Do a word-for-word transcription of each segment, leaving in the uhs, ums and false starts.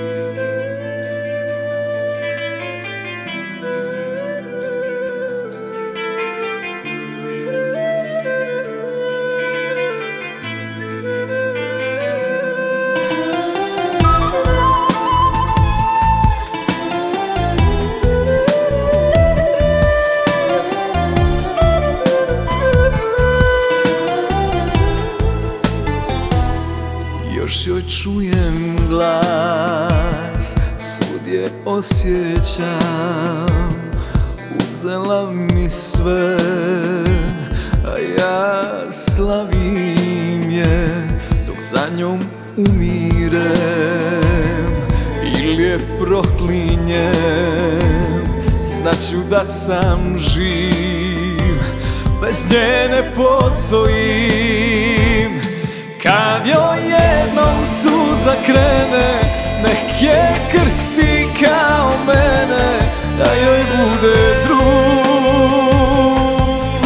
Još joj čujem glas, svud je osjećam. Uzela mi sve, a ja slavim je, dok za njom umirem ili je proklinjem. Znaću da sam živ, bez nje ne postojim. Kad joj jednom suza krene, nek je krsti kao mene, da joj bude drug.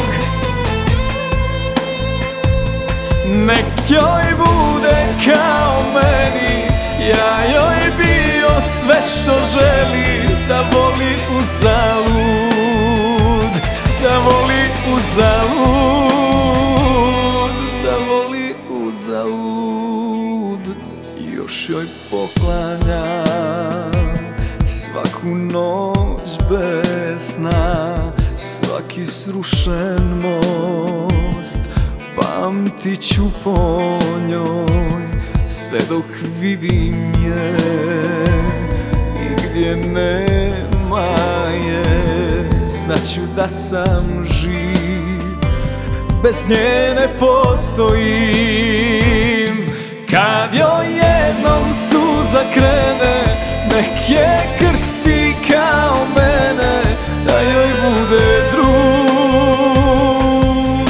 Nek joj bude kao meni, ja joj bio sve što želi. Da voli uzalud, da voli uzalud, da voli uzalud. Još joj poklanjam svaku noć bez sna, svaki srušen most pamtit ću po njoj, sve dok vidim je i gdje nema je. Znaću da sam živ, bez nje ne postojim. Kad joj jednom suza krene, nek je krsti kao mene, da joj bude drug.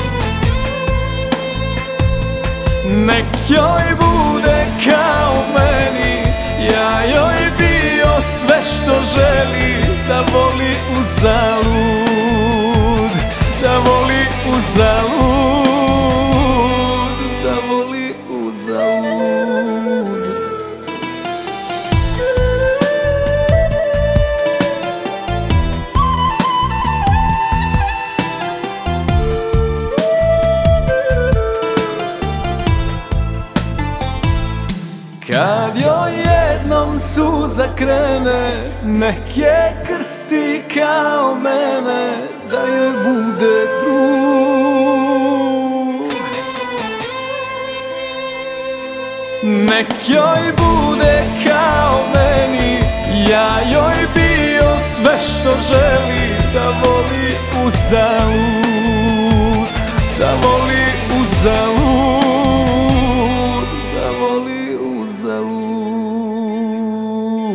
Nek joj bude kao meni, ja joj bio sve što želi. Da voli uzalud, da voli uzalud, da voli uzalud. Kad joj jednom suza krene, nek je krsti kao mene, da joj bude drug. Nek joj bude kao meni, ja joj bio sve što želi. Da voli uzalud, da voli uzalud, da voli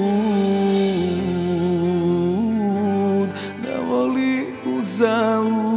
uzalud, da voli uzalud.